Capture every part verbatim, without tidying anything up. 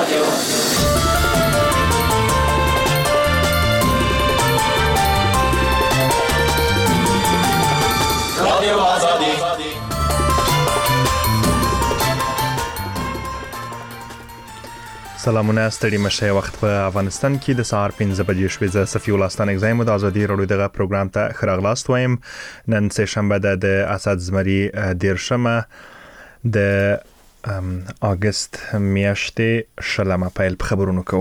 سلامونه ستړي مشه وخت په افغانستان کې د سهار پنځه بجې شوې ز صفي ولستان اگزایم د ازادي رادیو دغه پروګرام ته خراغلاست وایم نن سه شنبه د اسد زمری دیرشمه د اگست میاشتې شلمه پیل خبرونو کو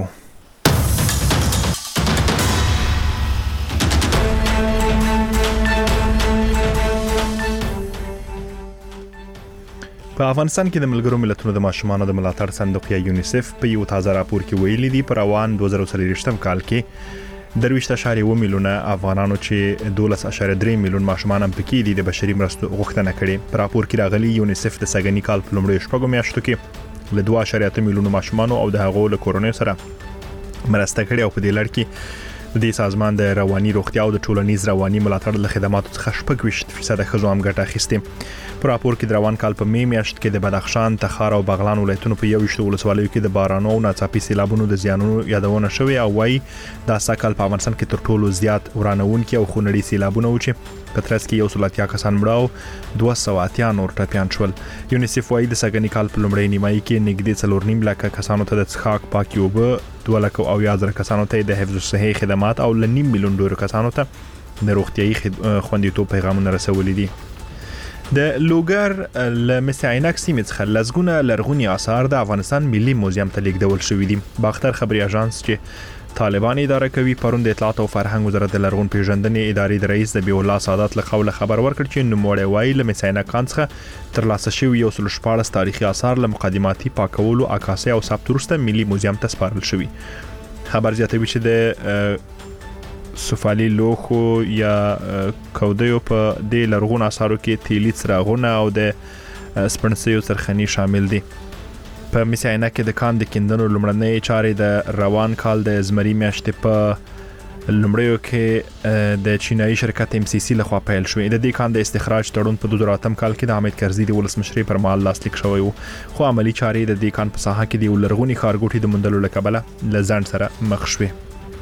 په افغانستان کې د ملګرو ملتونو د ماشومانو د ملاتړ صندوق یا یونیسف په یو تازه راپور کې ویلي دي پر روان دوه زره څلوېښتم کال کې درویشت اشاریه اووه میلیونه افغانانو چې دولس اشاریه درې میلیون ماشومان هم پکې دي د بشري مرستو غوښتنه کړې په راپور کې راغلي یونیسف د سګنی کال په لومړیو شپږو میاشتو کې له دوه اشاریه اته میلیونه ماشومان او د هغو له کورونې سره مرسته کړې او په دې لړ کې د دې سازمان د رواني روغتیا او د ټولنیز رواني ملاتړ له خدماتو څخه شپږ ویشت فیصد ښځو هم ګټه اخیستې په راپور کې د روان کال په می میاشت کې د بدخشان، تخار او بغلان ولایتونو په یو ویشت ولسوالیو کې د بارانو او ناڅاپي سیلابونو د زیانونو یادونه شوې او وايي دا سکهال په افغانستان کې تر ټولو زیات ورانونکي او خونړي سیلابونه و چې په ترڅ کې یو سل اتیا کسان مړه او دوه سوه اتیا نور ټپیان شول. یونیسف وايي د سګنی کال په لومړۍ نیمایي کې نږدې څلور نیم لکه کسانو ته د څښاک پاکي اوبه، دوه لکه او یا زره کسانو ته د حفظ الصحې خدمات او ل نیم میلیون ډیر کسانو ته د روغتيایي خوندیتوب پیغامونه رسولي دي. د لوګر لمسي عینک سیمه څخه لزګونه لرغونی آثار د افغانستان ملي موزیم ته لیږدول شوې دي. باختر خبري اژانس چې طالبان اداره کوي پرون د اطلاعات او فرهنګ وزارت د لرغون پیژندنې ادارې د رئیس ذبیح الله سادات له قوله خبر ورکړ چې نوموړی وايي لمسي عینک څخه ترلاسه شوی یو سل شپاړس تاریخي آثار له مقدماتي پاکولو، عکاسۍ او ثبت وروسته ملي موزیم ته سپارل شوی. خبر زیاتوي چې د سفالي لوخو یا کودیو په د لرغون اثارو کې تیلی څراغونه او د سپنسیو سرخنی شامل دي. په مسی عینک کې د کان د کیندنو لومړنۍ چارې د روان کال د زمری میاشتې په لومړیو کې د چینایي شرکت ام سی سی لخوا پیل شوې. د دې کان د استخراج تړون په دوه زره اتم کال کې د حامد کرزي د ولسمشرۍ پر مهال لاسلیک شوی و، خو عملی چارې د دې کان په ساحه کې د لرغونی ښارګوټي د موندلو لکبله لزند سره مخ شوې.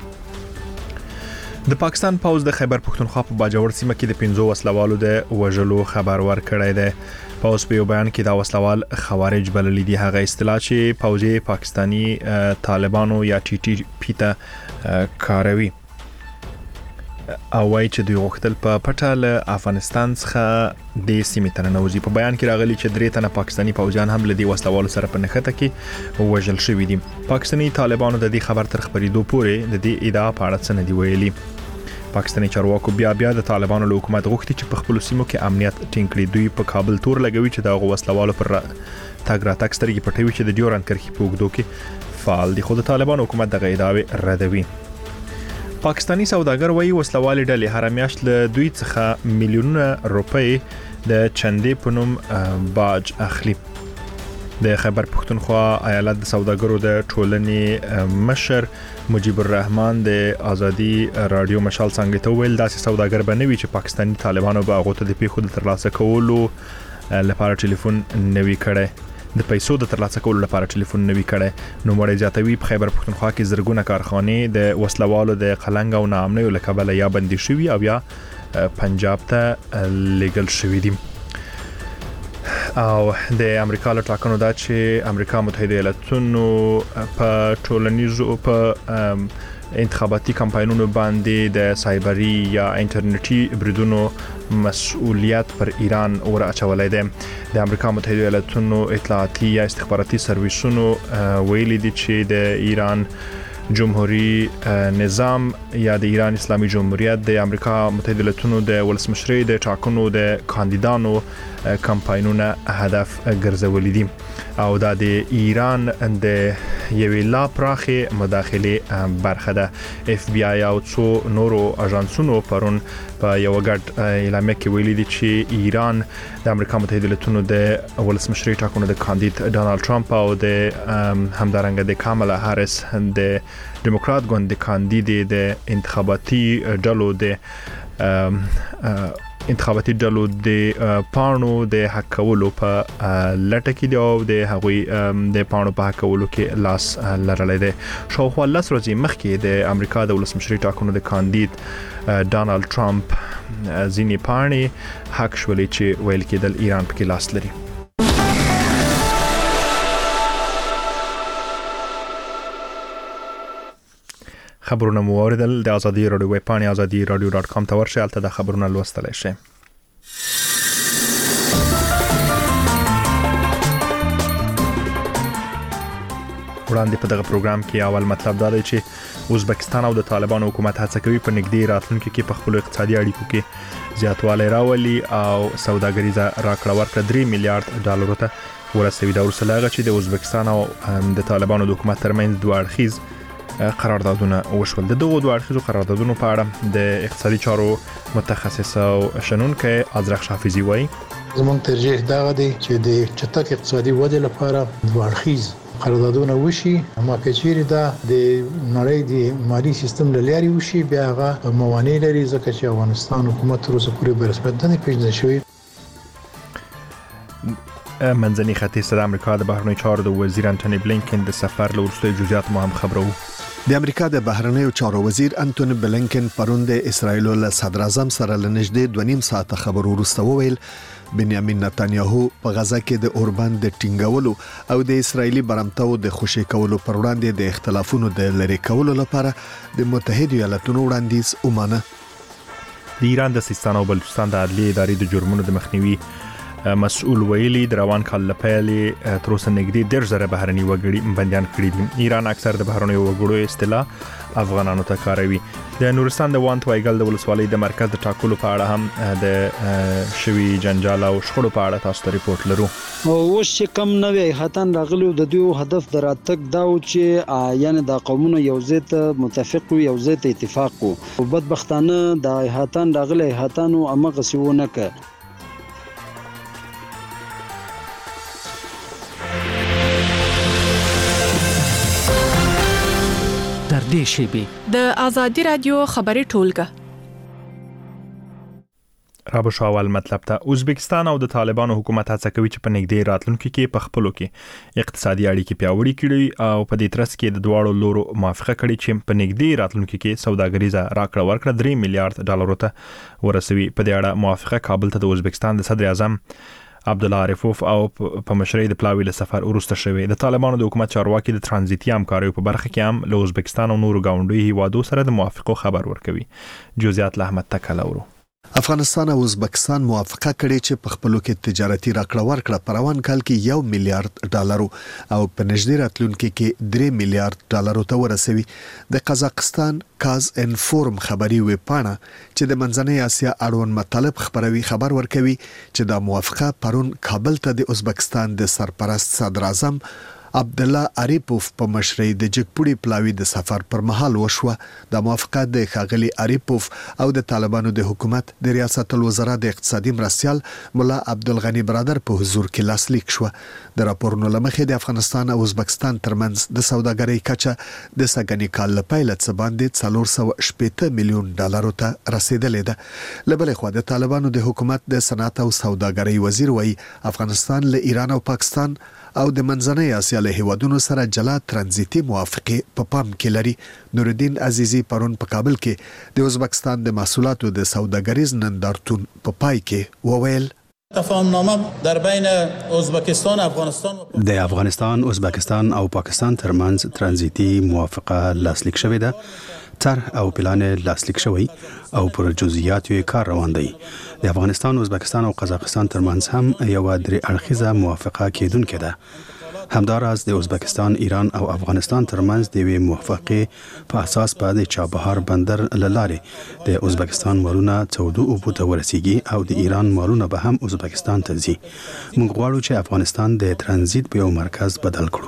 د پاکستان پوز د خیبر پښتونخوا په باجوړ سیمه کې د پنځو وسلوالو د وژلو خبر ورکړی دی. پوز په یو بیان کې دا وسلوال خوارج بللی دي، هغه اصطلاح چې پوزي پاکستانی طالبانو یا ټي ټي پی ته کاروي او وايي چې دوی غوښتل په پټه له افغانستان څخه د سیمې ته ننوځي. په بیان کې راغلي چې درې تنه پاکستانی پوځیان هم له دې وسلوالو سره په نښته کې وژل شوي دي. پاکستانی طالبانو د دې خبر تر خبرېدو پورې د دې ادعا په اړه څه نه دي ویلي. پاکستانی چارواکو بیا بیا د طالبانو له حکومت غوښتي چې په خپل سیمو کې امنیت ټینګ کړي. دوی په کابل تور لګوي چې د وسلوالو پر تاګ راتګ سترګې پټوي چې د ډیورند کرښې په اوږدو کې فعال دي، خو د طالبانو حکومت دغه ادعاوې ردوي. پاکستانی سوداګر وایي وسلوالې ډلې هر میاشت له دوی څخه میلیونونه روپۍ د چندې په نوم باج اخلي. د خیبر پښتونخوا ایالت د سوداګرو د ټولنې مشر مجيب الرحمن د ازادي رادیو مشال څنګه ته ویل داسې سوداګر بنوي چې پاکستانی طالبانو به هغه ته د پیښو د ترلاسه کولو لپاره ټلیفون نوي کړي د پیسو د ترلاسه کولو لپاره ټلیفون نوي کړي. نو مړی جاتوي په خیبر پښتونخوا کې زرګونه کارخانې د وسلوالو د قلنګ او ناامنیو لکبله یا بندي شوي او یا پنجاب ته لیګل شوي دي. او د امریکا له ټاکنو دا چې امریکا متحده ایالاتونو په ټولنیزو په انتخاباتي کمپاینونو باندې د سایبری یا انټرنیټي بریدونو مسؤلیت پر ایران ور اچولای دی. د امریکا متحده ایالاتونو اطلاعاتي یا استخباراتي سرویسونو ویلي دي چې د ایران جمهوریت نظام یا د ایران اسلامي جمهوریت د امریکا متحده ایالاتونو د ولسمشرۍ د ټاکنو د کاندیدانو کمپاینونه هدف ګرځولي دي او دا د ایران د یوې لا پراخې مداخله برخه ده. اف بی آی او څو نورو اژانسونو پرون په یو غټ اعلامیه کې ویلي دي چې ایران د امریکا متحده ایالاتونو د ولسمشرۍ ټاکنو د کاندید ډونالد ټرمپ او د همدارنګه د کاملا هاریس د ډیموکرات ګوند د کاندید د انتخاباتي ډلو د انتخاباتي ډلو د پاڼو د حق کولو په لټه کې دی او د هغوی د پاڼو په حق کولو کې لاس لرلې ده. شاوخوا لس ورځې مخکې د امریکا د ولسمشري ټاکنو د کاندید ډانلډ ټرمپ ځینې پاڼې حق شولې چې ویل کېدل ایران پکې لاس لري. خبرونه مو اوریدل. د ازادي رادیو ویب پاڼې ازادي رادیو ډاټ کام ته ورشئ، هلته د خبرونه لوستلی شئ. وړاندې په دغه پروګرام کې اول مطلب دا دی چې ازبکستان او د طالبانو حکومت هڅه کوي په نږدې راتلونکي کې په خپلو اقتصادي اړیکو کې زیاتوالی راولي او سوداګریزه راکړه ورکړه درې میلیارډ ډالرو ته ورسوي. دا وروسته له هغه چې د ازبکستان او د طالبانو د حکومت ترمنځ دوه اړخیز قراردادونه وشول. د دغو دوه اړخیزو قراردادونو په اړه د اقتصادي چارو متخصص او شنونکی ازرق حافظي وایي زموږ ترجیح دا دی چې د چټک اقتصادي ودې لپاره دوه اړخیز قراردادونه وشي. اما کچېری دا د نړۍ د مالی سیستم له لارې وشي بیا هغه موانع لري ځکه چې افغانستان حکومت تر اوسه پورې برسمت نه پیژندل شوی. منځني ختیځ د امریکا د بهرنیو چارو د وزیر انټونی بلینکن د سفر له وروستیو جزئیات مو هم خبرو. د امریکا د بهرنیو چارو وزیر انټونی بلینکن پرون د اسرایل له صدر اعظم سره لنږدې دوه نیم ساعته خبرو وروسته وویل بنیامین نتانیاهو په غزا کې د اوربند د ټینګولو او د اسرایلی برمتاو د خوشی کولو پر وړاندې د اختلافونو د لری کولو لپاره د متحده ایالاتونو وړاندیز ومانه. د ایران د سیستان او بلوچستان د عدلیې ادارې د جرمونو د مخنیوي مسؤل ویلي د روان کال لپاره تر اوسه نږدې ډېر زره بهرني وګړي بندیان کړي دي. ایران اکثر د بهرنیو وګړو اصطلاح افغانانو ته کاروي. د نورستان د وانت وایګل د ولسوالۍ د مرکز د ټاکلو په اړه هم د شوی جنجال او شخړو په اړه تاسو ته ریپورت لرو. اوس چې کم نوې هاتان راغلو د دوی هدف دراتک دا و چې یعنی د قومونو یو ځای ته متفق او یو ځای ته اتفاق کو. بدبختانه د هاتان راغلي هاتانو امغه سیونه ک در دې شیبي د ازادي رادیو خبري ټولګه رابو شاول مطلب ته ازبکستان او د طالبانو حکومت هڅه کوي چې په نږدې راتلونکي کې په خپلو کې اقتصادي اړیکې پیاوړې کړي او په دې ترڅ کې د دواړو لورو موافقه کړي چې په نږدې راتلونکي کې سوداګریزه راکړه ورکړه درې میلیارډ ډالرو ته ورسوي. په دې اړه موافقه کابل ته د ازبکستان د صدر اعظم عبدالله عارفوف او په مشرۍ د پلاوي له سفر ورسته شوی. د طالبانو د حکومت چارواکي د ترانزیتي همکاریو په برخه کې هم له ازبکستان او نورو گاونډیو هیوادو سره د موافقو خبر ورکوي. جزئیات له احمد تکلورو. افغانستان او ازبکستان موافقه کړې چې په خپلو کې تجارتي راکړه ورکړه په روان کال کې یو میلیارډ ډالرو او په نږدې راتلونکي کې درې میلیارډ ډالرو ته ورسوي. د قزاقستان کاز انفورم خبري ویبپاڼه چې د منځنۍ اسیا اړوند مطالب خبروي خبر ورکوي چې دا موافقه پرون کابل ته د ازبکستان د سرپرست صدر اعظم عبدالله عریپوف په مشرۍ د جګپوړي پلاوي د سفر پر مهال وشوه. د موافقه د ښاغلي عریپوف او د طالبانو د حکومت د ریاست الوزرا د اقتصادي مرستیال مولا عبدالغنی برادر په حضور کې لاسلیک شوه. د راپورونو لمخې د افغانستان او ازبکستان ترمنځ د سوداګرۍ کچه د سګنی کال لپاره څه باندې څلور سوه شپږ میلیون ډالرو ته رسیدلې ده. لبلې خو د طالبانو د حکومت د صنعت او سوداګرۍ وزیر وایي افغانستان له ایران او پاکستان او د منځنۍ اسیا له هیوادونو سره جلا ترانزیتي موافقه په پام کې لري. نورالدین عزیزی پرون په کابل کې د ازبکستان د محصولاتو د سوداګریز نندارتون په پای کې وویل تفاهمنامه در بین ازبکستان افغانستان د افغانستان ازبکستان او پاکستان ترمنځ ترانزیتي موافقه لاسلیک شوې ده. طرح او پلان لاسلیک شوی او پر جزئیات یې کار روان دی. د افغانستان ازبکستان او قزاقستان ترمنځ هم یو درې اړخیزه موافقه کېدونکې ده. همداراز د ازبکستان ایران او افغانستان ترمنځ د یوې موافقې په اساس په د چابهار بندر له لارې د ازبکستان مالونه تودو اوبو ته ورسیږي او د ایران مالونه به هم ازبکستان ته ځي. موږ غواړو چې افغانستان د ترانزیت په یو مرکز بدل کړو.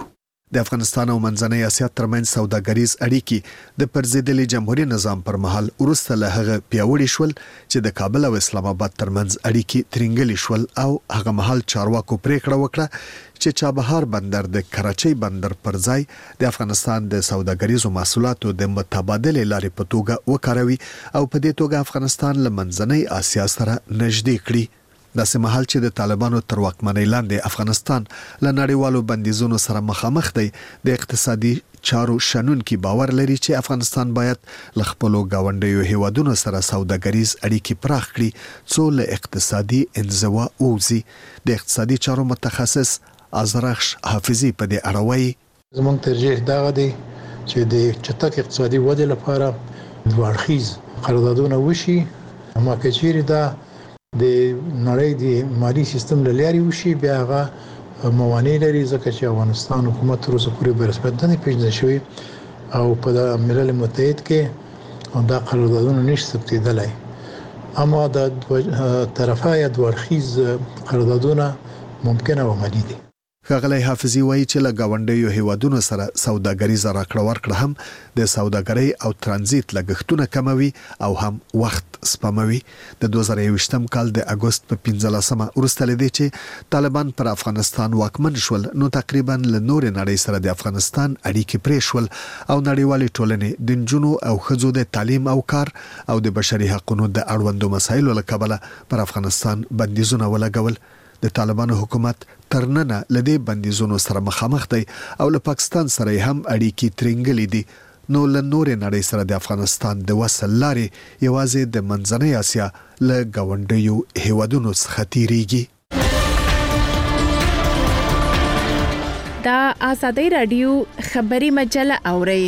د افغانستان او منځنۍ اسیا ترمنځ سوداګریز اړیکې د پرزیدلي جمهوریت نظام پر مهال وروسته له هغه پیاوړي شول چې د کابل او اسلام آباد ترمنځ اړیکې ترنګلي شول او هغه مهال چارواکو پریکړه وکړه چې چابهار بندر د کراچۍ بندر پر ځای د افغانستان د سوداګریزو محصولاتو د متبادلې لارې په توګه وکاروي او په دې توګه افغانستان له منځنۍ اسیا سره نږدې کړي. داسې مهال چې د طالبانو تر واکمنۍ لاندې افغانستان له نړیوالو بندیزونو سره مخامخ دی، د اقتصادي چارو شنونکي باور لري چې افغانستان باید له خپلو ګاونډیو هیوادونو سره سوداګریز اړیکې پراخ کړي څو له اقتصادي انزوا ووځي. د اقتصادي چارو متخصص ازرخش حافظي په دې اړه وایي زموږ ترجیح دا دی چې د چټک اقتصادي ودې لپاره دوه اړخیز قراردادونه وشي. اما که چیرې دا د نړۍ د مالی سیستم له لارې وشي، بیا هغه موانع لري ځکه چې افغانستان حکومت تر اوسه پورې په رسمیت نه پیژندل شوی او په ملل متحد کې دا قراردادونه نشي ثبتېدلی. اما د طرفه یا دوه اړخیز قراردادونه ممکنه او عملي دي. ښاغلی حافظي وایي چې له ګاونډیو هیوادونو سره سوداګریزه راکړه ورکړه هم د سوداګرۍ او ترانزیت لګښتونه کموي او هم وخت سپموي. د دوه زره یوویشتم کال د اګوست په پنځلسمه وروسته له دې چې طالبان پر افغانستان واکمن شول، نو تقریبا له نورې نړۍ سره د افغانستان اړیکې پرې شول او نړیوالې ټولنې د نجونو او ښځو د تعلیم او کار او د بشري حقوقو د اړوندو مسایلو له کبله پر افغانستان بندیزونه ولګول. د طالبانو حکومت ترننه لدې بندیزونو سره مخامخ دی او له پاکستان سره هم اړیکې ترنګلې دي. نو له نورې نړۍ سره د افغانستان د وصل لارې یوازې د منځنۍ اسیا له ګاونډیو هیوادونو څخه تیریږي. دا آزادۍ رادیو خبري مجله اوري.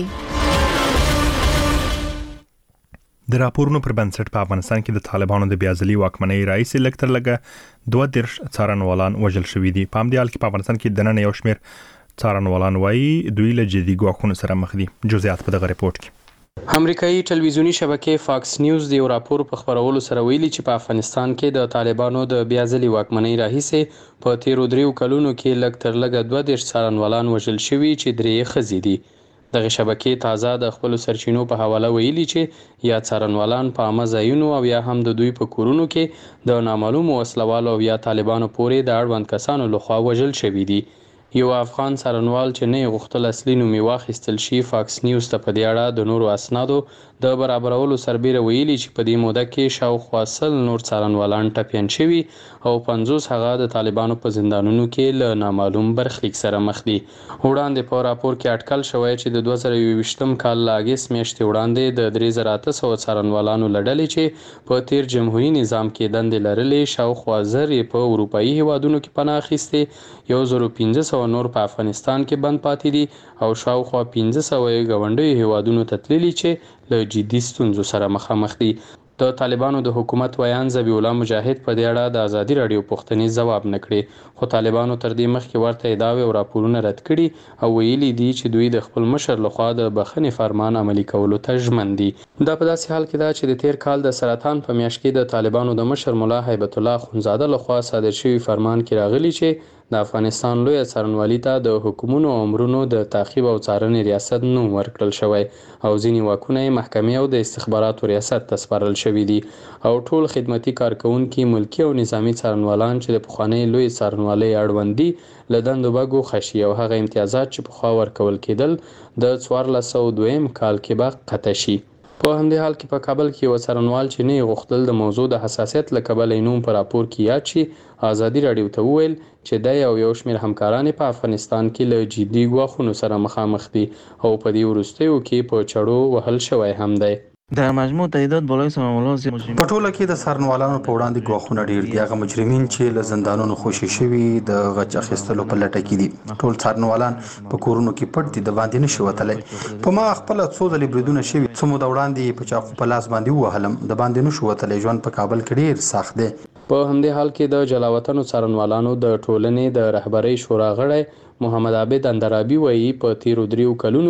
د راپورونو پر بنسټ په افغانستان کې د طالبانو د بیازلي واکمنۍ رئیس لکتر لګه دوه دیرش څارنوالان وژل شوي دي. په همدې حال کې په افغانستان کې د نن یو شمېر څارنوالان وایي دوی له جدي ګواښونو سره مخ دي. جزئیات په دغه ریپورت کې. امریکایي ټلویزیونی شبکې فاکس نیوز د یو راپور په خبرولو سره ویلي چې په افغانستان کې د طالبانو د بیازلي واکمنۍ راهیسې په تیرو دریو کلونو کې لکتر لګه دوه دیرش څارنوالان وژل شوي چې درې ښځې دي. دغه شبکې تازه د خپل سرچینو په حواله ویلي چې یا څارنوالان په عامه ځایونو او یا هم د دوی په کورونو کې د نامعلومو وسلوالو او یا طالبانو پورې د اړوند کسانو لخوا وژل شوي دي. یو افغان څارنوال چې نه غوښتل اصلي نوم یې واخیستل شي فاکس نیوز ته په دې اړه د نورو اسنادو د برابرولو سربیره ویلي چې په دې موده کې شاوخوا سل نور څارنوالان ټپیان شوي او پنځوس هغه د طالبانو په زندانونو کې له نامعلوم برخلیک سره مخ دي. وړاندې په راپور کې اټکل شوی چې د دوه زره یوویشتم کال له اګست میاشتې وړاندې د درې زره اته سوه څارنوالانو له ډلې چې په تیر جمهوري نظام کې دندې لرلې شاوخوا زر یې په اروپایي هیوادونو کې پناه اخیستې، یو زر پنځه سوه نور په افغانستان کې بند پاتې دي او شاوخوا پنځه سوه یې ګاونډیو هیوادونو ته تللي چې له جدي ستونزو سره مخامخ دي. د طالبانو د حکومت ویان ذبیح الله مجاهد په دې اړه د ازادي رادیو پوښتنې ځواب نه کړي، خو طالبانو تر دې مخکې ورته ادعاوې او راپورونه رد کړي او ویلي دي چې دوی د خپل مشر لخوا د بخښنې فرمان عملي کولو ته ژمن دي. دا په داسې حال کې ده چې د تیر کال د سرطان په میاشت کې د طالبانو د مشر ملا هیبت الله اخونزاده لخوا صادر شوی فرمان کې راغلی چې د افغانستان لوی څارنوالي ته د حکومتونو او امرونو د تعقیب او څارنې ریاست نوم ورکړل شوی او ځینې واکونه یې محکمې او د استخباراتو ریاست ته سپارل شوي دي او ټول خدمتي کارکونکي ملکي او نظامي څارنوالان چې د پخوانۍ لوی څارنوالۍ اړوند دي له دندو به ګوښه شي او هغه امتیازات چې پخوا ورکول کېدل د څوارلس سوه دویم کال کې به قطع شي. په همدې حال کې په کابل کې یو څارنوال چې نه غوښتل د موضوع د حساسیت له کبله نوم په راپور کې یاد شي ازادي رادیو ته وویل چې د یو یو شمېر همکاران په افغانستان کې له جدي ګواښونو سره مخامخ دي او په دې وروستیو کې په چړو وهل شوی هم دی. در مجموع تعداد بالای سمام‌الله زیات په ټوله کې د څارنوالانو په وړاندې ګواښونه ډیر دي. هغه مجرمین چې له زندانونو خوشي شوي د غچ اخیستلو په لټه کې دي. ټول څارنوالان په کورونو کې پټ دي، د باندې نشي وتلی. په ما خپل څو ځلې بریدونه شوي، څه مو د وړاندې په چاقو په لاس باندې ووهلم، د باندې نشو وتلی. ژوند په کابل کې ډیر سخت دی. په همدې حال کې د جلاوطنو څارنوالانو د ټولنې د رهبرۍ شورا غړی محمد عابد اندرابي وایي په تیرو دریو کلونو کې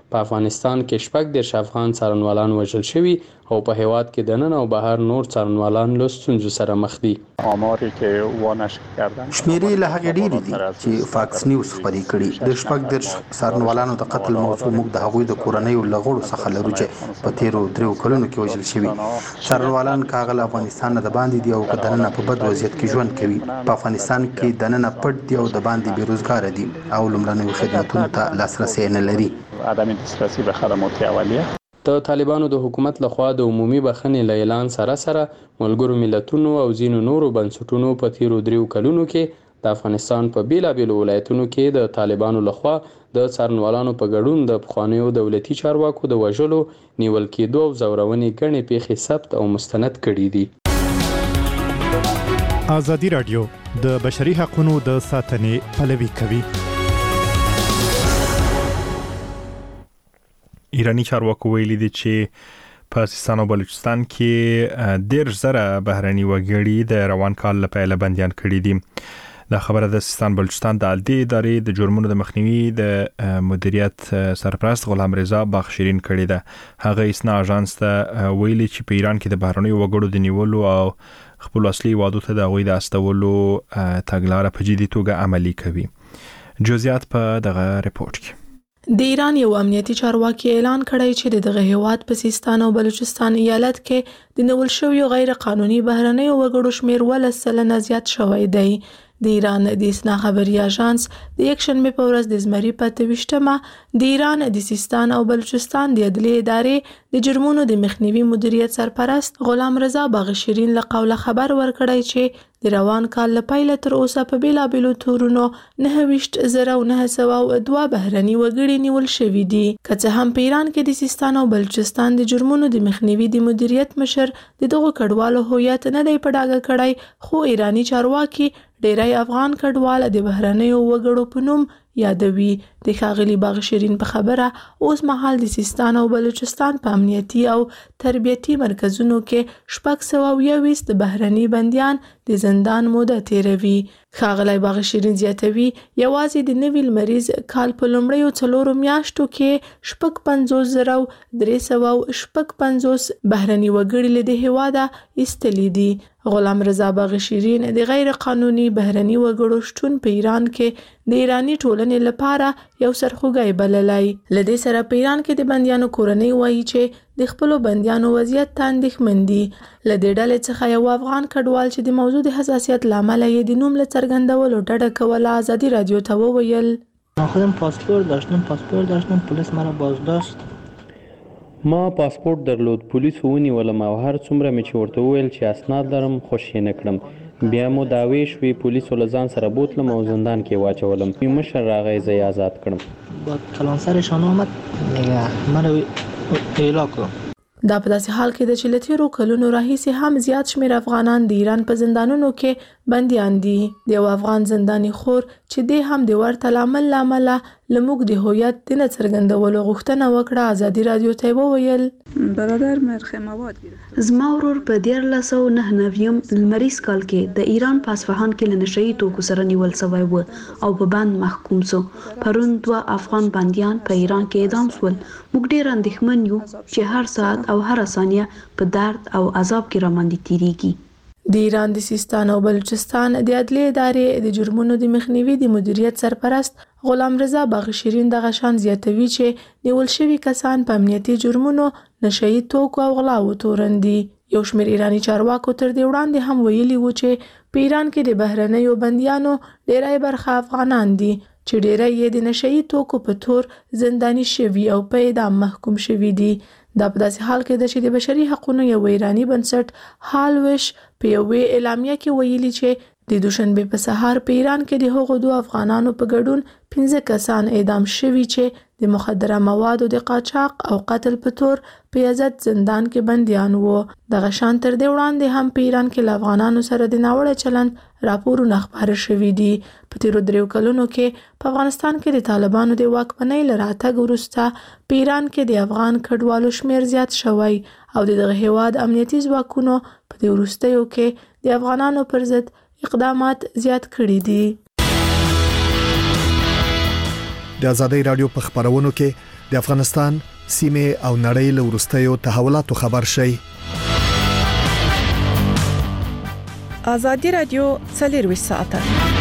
په افغانستان کې شپږ دېرش افغان څارنوالان وژل شوي او په هیواد کې دننه او بهر نور څارنوالان له ستونزو سره مخ دي. شمیرې له هغې ډېرې دي چې فاکس نیوز خپرې کړي. د شپږ دېرش څارنوالانو د قتل موضوع موږ د هغوی د کورنیو له غړو څخه لرو چې په تیرو دریو کلونو کې وژل شوي. څارنوالان که هغه له افغانستان نه د باندې دي او که دننه په بد وضعیت کې ژوند کوي. په افغانستان کې دننه پټ دي او د باندې بېروزګاره دي او لومړنیو خدمتونو ته لاسرسی نه لري. د طالبانو د حکومت لخوا د عمومي بخښنې له اعلان سره سره ملګرو ملتونو او ځینو نورو بنسټونو په تیرو دریو کلونو کې د افغانستان په بیلابیلو ولایتونو کې د طالبانو لخوا د څارنوالانو په ګډون د پخوانیو دولتي چارواکو د وژلو، نیول کېدو او ځورونې ګڼې پیښې ثبت او مستند کړي دي. ازادي راډیو د بشري حقوقو د ساتنې پلوي کوي. ایرانی چارواکو ویلي دي چې په سیستان او بلوچستان کې ډېر زره بهرني وګړي د روان کال لپاره بنديان کړي دي. دا خبره د سیستان بلوچستان د عدلي ادارې د جرمونو د مخنیوي د مدیریت سرپرست غلام رضا باغشیرین کړي ده. هغه اسنا اژانس ته ویلي چې په ایران کې د بهرنیو وګړو د نیولو او خپل اصلي وادو ته د غوي د استولو تګلارې په جدي توګه عملي کوي. جزئیات په دغه ریپورت کې. د ایران یو امنیتي چارواکي اعلان کړی چې د دغه هیواد په سیستان او بلوچستان ایالت کې د نیول شویو غیر قانوني بهرنیو وګړو شمیر ولس سلنه زیات شوی دی. د ایران د اسنا خبري اژانس د یک شنبه په ورځ د زمري په تویشتمه د ایران د سیستان او بلوچستان د عدلي ادارې د جرمونو د مخنیوي مدیریت سرپرست غلام رضا باغشیرین له قوله خبر ورکړی چې د روان کال له پیله تر اوسه په بیلابیلو تورونو نهه ویشت زره او نه سوه او دوه بهرني وګړي نیول شوي دي. که څه هم په ایران کې د سیستان او بلوچستان د جرمونو د مخنیوي د مدیریت مشر د دغو کډوالو هویت نه دی په ډاګه کړی، خو ایرانی چارواکي ډیری افغان کډوال د بهرنیو وګړو په نوم یادوي. د ښاغلي باغشیرین په خبره اوس مهال د سیستان او بلوچستان په امنیتي او تربیتي مرکزونو کې شپږ سوه او یو ویشت بهرني بندیان د زندان موده تیروي. ښاغلی باغشیرین زیاتوي یوازې د نوي لمریز کال په لومړیو څلورو میاشتو کې شپږ پنځوس زره او درې سوه او شپږ پنځوس بهرني وګړي له دې هیواده ایستلي دي. غلام رضا باغشیرین د غیر قانوني بهرني وګړو شتون په ایران کې د ایرانی ټولنې لپاره یو سرخوږی بللی. له دې سره په ایران کې د بندیانو کورنۍ وایي چې د خپلو بندیانو وضعیت ته اندېښمن دي. له دې ډلې څخه یو افغان کډوال چې د موضوع د حساسیت له امله یې د نوم له څرګندولو ډډه کوله ازادي رادیو ته وویل: من خودم پاسپورت داشتم پاسپورت داشتم پلیس مرا بازداشت. ما پاسپورت درلود، پولیس ونیولم او هر څومره مې چې ورته وویل چې اسناد لرم خوش یې نه کړم. بیا مو دعوې شوې، پولیسو له ځان سره بوتلم او زندان کې واچولم. مشر راغی، زه یې آزاد کړم. با کلانسرشان آمد دیگه من ایلا کړم. دا په داسې حال کې د چې له تیرو کلونو راهیسې هم زیات شمېر افغانان د ایران په زندانونو کې بندیان دي. د یو افغان زنداني خور چې دی هم د ورته لامل له امله له موږ د هویت د نه څرګندولو غوښتنه وکړه. ازادي رادیو ته وویل: برادر مرخه مواد گرفته. زما ورور په دیارلس سوه نهه نویم لمریز کال کې د ایران په اصفهان کې له نشهیي توکو سره نیول سوی و او په بند محکوم سو. پرون دوه افغان بندیان په ایران کې اعدام شول. موږ ډېر اندېښمن یو چې هر ساعت او هر ثانیه په درد او عذاب کې راماندې تیریږي. د ایران د سیستان او بلوچستان د عدلي ادارې د جرمونو د مخنیوي د مدیریت سرپرست غلام رضا باغشیرین دغه شان زیاتوي چې نیول شوي کسان په امنیتي جرمونو، نشهیي توکو او غلاو تورن دي. یو شمېر ایرانی چارواکو تر دې وړاندې هم ویلي وو چې په ایران کې د بهرنیو بندیانو ډیری برخه افغانان دي چې ډیری یې د نشهیي توکو په تور زنداني شوي او په اعدام محکوم شوي دي. دا په داسې حال کې ده چې د بشري حقوقو یو ایرانی بنسټ هالوش په یوې اعلامیه کې ویلي چې د دوشنبه په سهار په ایران کې د هغو دوه افغانانو په ګډون پنځه کسان اعدام شوي چې د مخدره موادو د قاچاق او قتل په تور په یزد زندان کې بندیان وو. دغه شان تر دې وړاندې هم په ایران کې له افغانانو سره د ناوړه چلند راپورونه خپاره شوي دي. په تیرو دریو کلونو کې په افغانستان کې د طالبانو د واکمنۍ له راتګ وروسته په ایران کې د افغان کډوالو شمیر زیات شوی او د دغه هیواد امنیتي ځواکونو په دې وروستیو کې د افغانانو پر ضد اقدامات زیات کړي دي. د ازادي رادیو په خبرونو کې د افغانستان سیمه او نړۍ له ورستیو تحولاتو خبر شي. ازادي رادیو څلور ساعته.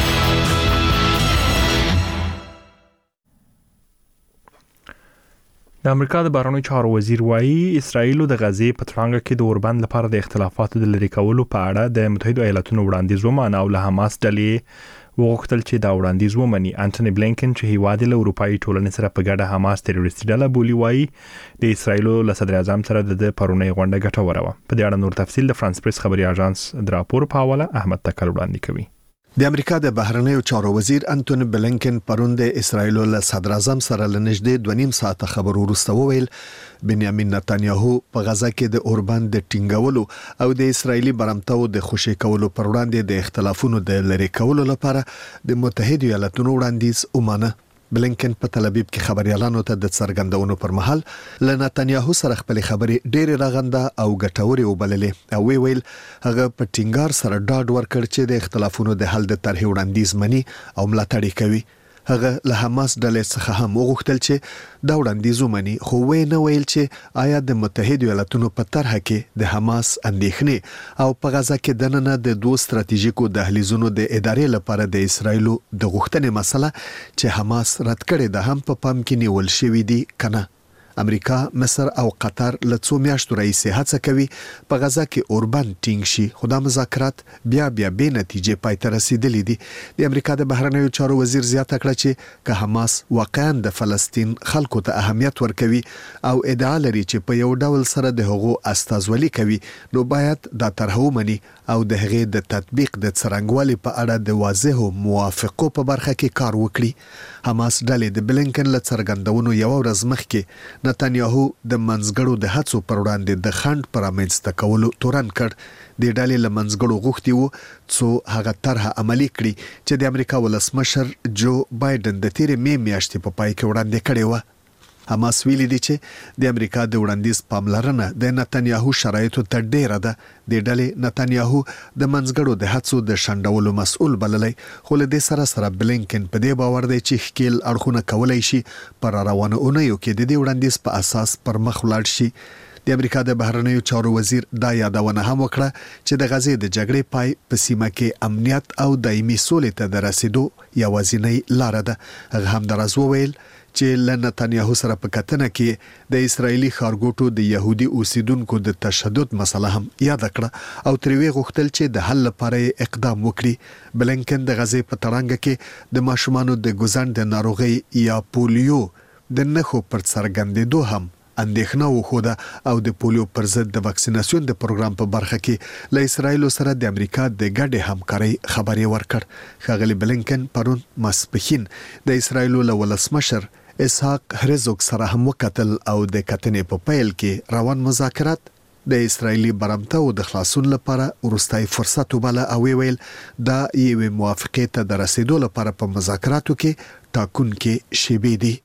د امریکا د بهرنیو چارو وزیر وایي اسرایل د غزې په ترانګه کې د اوربند لپاره د اختلافاتو د لری کولو په اړه د متحده ایالاتونو وړاندیز ومنه او له حماس ډلې وغوښتل چې دا وړاندیز ومني. انټونی بلینکن چې هیواد له اروپאי ټولنې سره په ګډه حماس تروریستي ډله بولی وایي د اسرایل له صدر اعظم سره د پرونی غونډه ګټوره و. په دې اړه نور تفصیل د فرانس پریس خبري اژانس د راپور په حواله احمد تکل وړاندې کوي. د امریکا د بهرنیو چارو وزیر انټونی بلینکن پرون د اسرایل له صدر اعظم سره لنږدې دوه نیم ساعته خبرو وروسته وویل بنیامین نتانیاهو په غزا کې د اوربند د ټینګولو او د اسرایلی برمتو د خوشی کولو پر وړاندې د اختلافونو د لری کولو لپاره د متحده ایالاتونو وړاندیز ومنه. بلینکن په تل ابیب کې خبريالانو ته د څرګندونو پر مهال ل نتانیاهو سره خپل خبرې ډېر راغنده او ګټوري وبللې او وی ویل هغه په ټینګار سره ډاډ ورکړ چې د اختلافونو د حل د طرح وړاندیز مني او ملاتړ کوي. هغه له حماس ډلې څخه هم وغوښتل چې دا وړاندیز ومني خو وی نه ویل چې آیا د متحده ایالاتونو په طرح کې د حماس اندېښنې او په غزا کې دننه د دوه ستراتیژیکو دهلیزونو د ادارې لپاره د اسرایل د غوښتنې مسله چې حماس رد کړي د هم په پام کې نیول شوې دي کنه. امریکا، مصر او قطر له څو میاشتو راهیسې هڅه کوي په غزا کې اوربند ټینګ شي خو دا مذاکرات بیا بیا به نتیجې پای ته رسیدلې دي. د امریکا د بهرنیو چارو وزیر زیاته کړه چې که حماس واقعا د فلسطین خلکو ته اهمیت ورکوي او ادعا لري چې په یو ډول سره د هغو استازولي کوي نو باید دا طرح ومني او د هغې د تطبیق د څرنګوالي په اړه د واضحو موافقو په برخه کې کار وکړي. حماس ډلې د بلینکن له څرګندونو یو ورځ مخکې نتانیاهو د منځګړو د هڅو پر وړاندې د خند پر امنځته کولو تورن کړ. د ډلې له منځګړو غوښتي وو څو هغه طرح عملی کړي چې د امریکا ولسمشر جو بایدن د تیرې می میاشتې په پای کې وړاندې کړی و. حماس ویلي دي چې د امریکا د وړاندیز پاملرنه د نتانیاهو شرایطو ته ډیره ده. د ډلې نتانیاهو د منځګړو د هڅو د شندولو مسؤل بللی خو له دې سره سره بلینکن په دې باور دی چې ښکیل اړخونه کولای شي پر روانه اونیو کې د دې وړاندیز په اساس پر مخ ولاړ شي. د امریکا د بهرنیو چارو وزیر دا یادونه هم وکړه چې د غزې د جګړې پای په سیمه کې امنیت او دایمي سولې ته د رسیدو یوازینۍ لار ده. هغه هم دراز وویل چې ل نتانیاهو سره په کتنه کې د اسرایلی خارګوټو د يهودي اوسیدونکو د تشدد مسله هم یاد کړه او تروي غوښتل چې د حل لپاره اقدام وکړي. بلینکن د غزې په تړانګه کې د ماشومانو د ګوزن د ناروغي یا پولیو د نخو پر څرګندېدو هم اندېښنه وښوده او د پولیو پر ضد د واکسیناسیون د پروګرام په برخه کې له اسرایل سره د امریکا د ګډې همکارۍ خبرې ورکړ. ښاغلي بلینکن پرون ماسپښین د اسرایل له ولسمشر اسحاق هرزوگ سره هم وکتل او د کتنې په پیل کې روان مذاکرات د اسرایلی برمته او د خلاصون لپاره ورستای فرصت وباله او ویل دا یو موافقه ته د رسیدو لپاره په مذاکراتو کې ټاکونکي شیبې دي.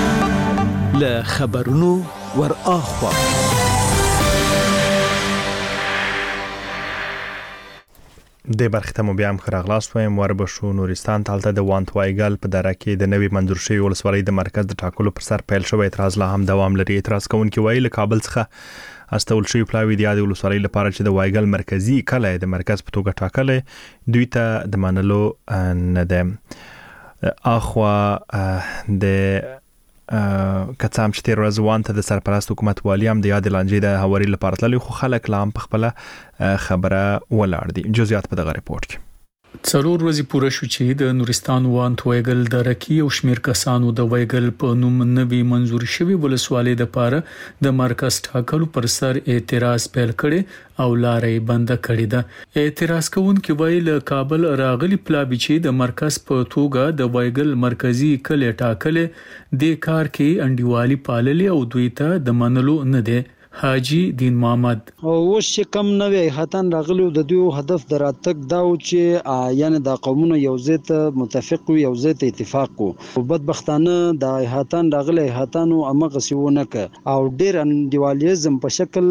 له خبرونو ور اخوا د برخته مو بیا هم خراغلاس وایم وربشو نورستان تالته د وانت وایګل په دره کې د نوې منظور شوی ولسوالۍ د مرکز د ټاکلو پر سر پیل شوی اعتراض لا هم دوام لري. اعتراض کوونکي وایي له کابل څخه استول شوی پلاوی د یاد ولسوالۍ لپاره چې د وایګل مرکزی کله د مرکز په توګه ټاکلې دوی ته د منلو نه ده. اخوا د کڅام چې تیر ورځ وانت د سرپرست حکومت والی هم د یاد لانجې د هواري لپاره تللی خو خلک لا هم په خپل خبره ولاړ دي. جزئیات په دغه ریپورت کې. څلور ورځې پوره شو چې د نورستان وانت وایګل د رکی او شمیر کسانو د وایګل په نوم نوی منظور شوی ولسوالۍ د پاره د مرکز ټاکلو پر سر اعتراض پیل کړي او لارې بند کړي ده. اعتراض کوونکي وایي له کابل راغلي پلاوی چې د مرکز په توګه د وایګل مرکزی کله ټاکلې د کار کې انډیوالي پاللې او دوی ته د منلو نه ده. حاجی دین محمد. اوس چې کم نوې هاتان راغلو د دوی هدف دراتک دا و چې یعنی د قومونو یو ځای ته متفق او یو ځای ته اتفاق کو. بدبختانه د هاتان راغلي هاتانو امغه سیونه ک او ډیر انډیوالیزم په شکل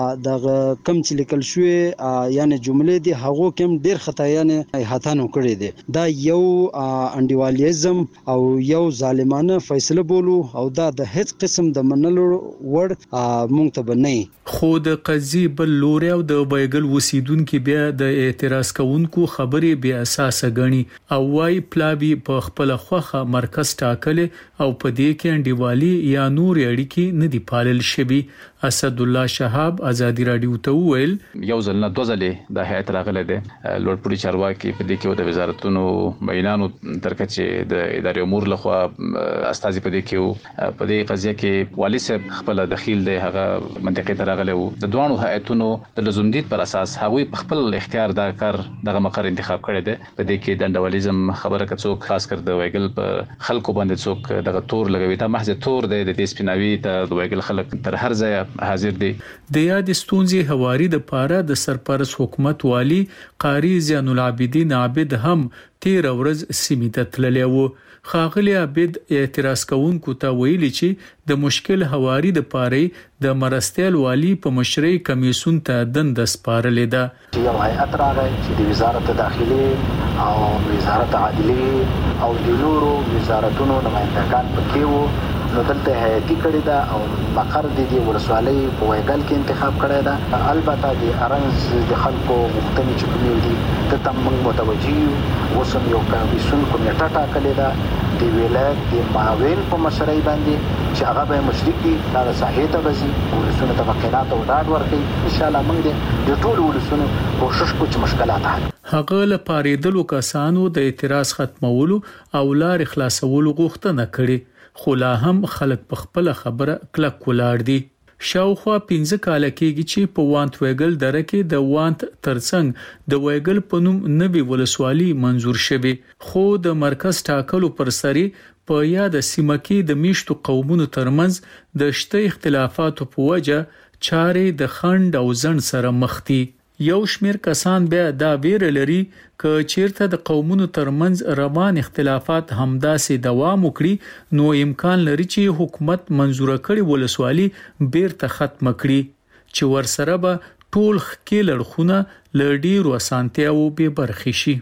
د کم چې لیکل شوی یعنی جملې دي هغه کم ډیر خطایانه هاتانو کړی دي. دا یو انډیوالیزم او یو ظالمانه فیصله بولو او دا د هیڅ قسم د منلو ور مونږ ته بنئ. خو د قضیه بل لوري او د وایګل وسیدونکو بیا د اعتراض کوونکو خبرې بیا اساسه غني او وايي پلاوی په خپل خوخه مرکز ټاکل او په دې کې انډیوالي یا نور اړیکی نه دی پالل شوی. اسد الله شهاب ازادي رادیو ته ویل یو ځل نه دوه ځلې د هیئت راغله ده لوړپوړي چارواکي په دې کې د وزارتونو بینانو ترکه د ادارې امور لخوا استازي په دې کې په دې قضیه کې والي صاحب خپل دخیل دی هغه منطقې ته راغلی و. د دوانو هیئتونو د لزومدید پر اساس هغوی په خپل اختیار دا کار دغه مقر انتخاب کړی دی. په دې کې د انډیوالیزم خبره کڅوک خاص کر د وایګل په خلکو باندې څوک دغه تور لګوي دا محض تور دی. د دې سپیناوي ته د وایګل خلک تر هر ځای حاضر دي. د یاد ستونزې هواري د پاره د سرپرست حکومت والی قاری زین العابدین عابد هم تیر ورځ سیمې ته تللی و. خاغلی عابد اعتراض کوونکو ته ویلي چې د مشکل هواري د پاره د مرستیال والی په مشرۍ کمیسون ته دند سپارلې ده. یو هیئت راغی چې د وزارت داخلي او وزارت عدلیه او د نورو وزارتونو نمائندگان پکې وو. نو دلته هیئتي کړی دا او مقر د دې ولسوالۍ په وایګل کې انتخاب کړی دا. البته د ارنز د خلکو غوښتنې چې کومې دي د تم موږ متوجه یو. اوس هم یو کمیسیون کمیټه ټاکلې ده د ولایت د معاون په مشرۍ باندې چې هغه به مشرک دي دا د ساحې ته وځي ولسونه ته مخکینات او ډاډ ورکړي. انشاءالله موږ د ټولو ولسونو کوشش کوو چې مشکلات حل. هغه لپاره د لوکاسانو د اعتراض ختمولو او لار خلاصولو غوښتنه کړې خو لا هم خلک په خپل خبره کلک ولاړ دي. شاوخوا پنځه کال کېږي چې په وانت ویګل دره کې د وانت ترڅنګ د ویګل په نوم نوې ولسوالي منزور شوه خو د مرکز ټاکلو پر سری په یاد سیمه کې د میشتو قومونو ترمنځ د شته اختلافاتو په وجه چارې د خند او ځن سره مخ دي. یو شمیر کسان بیا دا ویره لري ک چیرته د قومونو ترمنځ روان اختلافات همداسې دوام وکړي نو امکان لري چې حکومت منزور کړي ولسوالي بیرته ختم کړي چې ورسره به ټول خکې لړخونه لړډي روسانتیاو به برخي شي.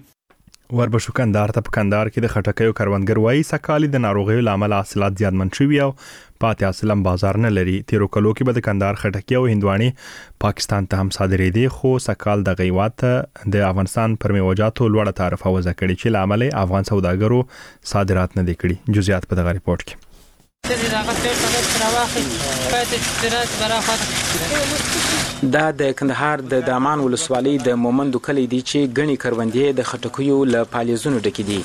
وربشو کندهار ته په کندهار کې د خټکیو کروندګر وایي سکالي د ناروغیو لامل حاصلات زیاتمن شوي او پاتې حاصل بازار نه لري. تیرو کلو کې به د کندهار خټکی او هندواني پاکستان ته هم صادرېدي خو سکال د غیوات د افغانستان پر میوجاتو لوړه تعرفه وضع کړي چې لامل افغان سوداګرو صادرات نه دي کړي. جزئیات په دغه ریپورت کې. دا د کندهار د دامان ولسوالۍ د مومندو کلی دی چې غني کروندې د خټکیو له پالیزونو ډکې دي.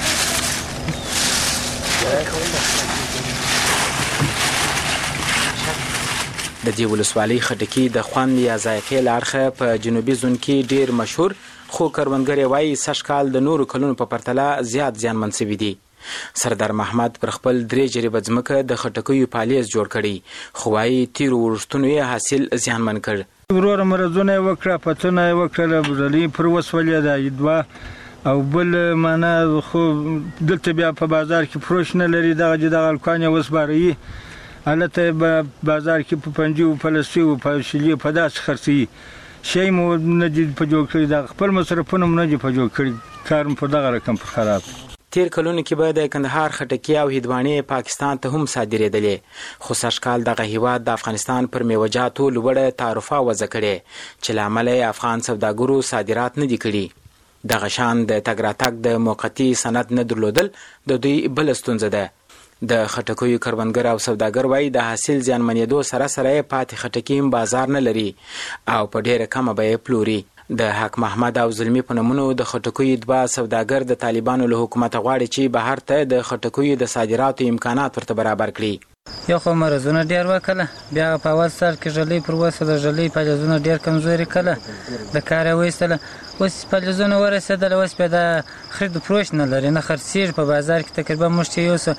د دې ولسوالۍ خټکی د خوند یا ذایقې لارخه په جنوبي زون کې ډیر مشهور خو کروندګر وایي سشکال د نورو کلونو په پرتله زیات زیانمن شوي دي. سردار محمد پر خپل درې جریبه ځمکه د خټکیو پالیز جوړ کړي خو وايي تیرو ورښتونو یې حاصل زیانمن کړ. ورور مرزونه وکړه پتونه وکړه برلې پر وسولې دا دوا او بل معنا خو دلته بیا په بازار کې فروش نه لري دغه د الکانیا وسباري الته بازار کې په پنجو فلسطین او په شلی په داس خرسي شی مو نه دي په جوړ کړی د خپل مصرفونه نه دي په جوړ کړی کارم په دغه رقم په خراب. تیر کلونو کې به د کندهار خټکی او هندواني پاکستان ته هم صادرېدلې خو سشکال دغه هیواد د افغانستان پر میوجاتو لوړه تعرفه وضع کړي چې لامل افغان سوداګرو صادرات نه دي کړي. دغه شان د تګ راتګ د موقتی سند نه درلودل د دوی بل ستونزه ده. د خټکیو کروندګر او سوداګر وایي د حاصل زیانمنېدو سره سره پاتې خټکی هم بازار نه لري او په ډیره کمه بیه پلوري. د حق محمد او زلمی په نومونو د خټکیو دوا سوداګر د طالبانو له حکومت غواړي چې بهر ته د خټکیو د صادراتو امکانات ورته برابر کړي. یو خو مرزونه ډیر وکړه بیا په اول سر کې ژلې پر وسه د ژلې پالیزونه ډیر کمزوري کړه د کار وېستله اوس پالیزونه ورسېدل اوس په د خرید فروش نه لري نه خرڅېږي په بازار کې تقریبا مشته یو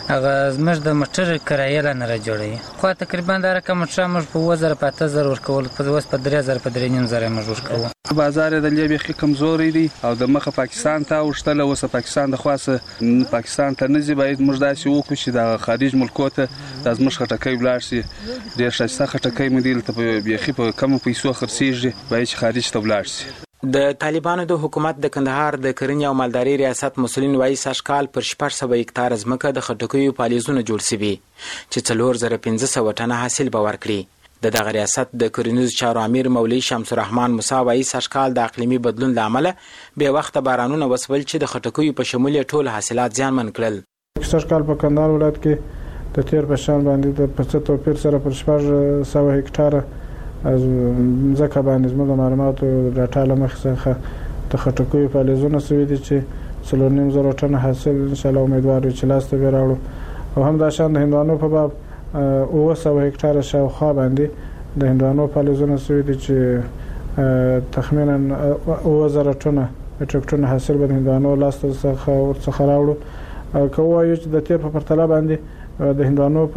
هغه زموږ د موټر کرایه نه را جوړي خو تقریبا دا رقم چې موږ په وزر په اته زره ورکول په اوس په درې زره په درې نیم زره موږ ورکو بازار د لیبي کمزوري دي او د مخه پاکستان ته وشتله اوس پاکستان د خاصه پاکستان ته نه زی باید موږ داسې وکړو چې د خارج ملکو ته د زموږ خټکۍ بلار شي ډېر شایسته خټکۍ مدیل ته په بيخي په کم پیسو خرڅیږي باید خارج ته بلار شي. د طالبانو د حکومت د کندهار د کرنې او مالداري ریاست مسولین وایي ساشکال پر شپږ سوه هکتار ځمکه د خټکیو پالیزونه جوړ شوي چې څلور زره پنځه سوه ټنه حاصل به ورکړي د دغه ریاست د کرنیزو چارو امیر مولوي شمس الرحمن موسی وایي ساشکال د اقلیمي بدلون له امله بې وخته بارانونه وسول چې د خټکیو په شمول ټول حاصلات زیانمن کړل. ساشکال په کندهار ولایت کې د تیر په شان باندې د پڅ توپیر سره پر شپږ سوه هکتار از ځکه باندې زموږ معلوماتو راټاله مخ څخه د خټکیو پالیزونه سوي دي چې څلور نیم زره ټنه حاصل ان شاء الله امیدوار یو چې لاس ته راوړو او هم دا شان د هندوانو په باب اوه سوه هکتار شاوخوا باندې د هندوانو پالیزونه سوي دي چې تخمینا اوه زره ټنه میټریک ټن حاصل به د هندوانو لاس ته څخه ورڅخه راوړو او کوه یو چې د تیر په پرتله باندې د هندوانو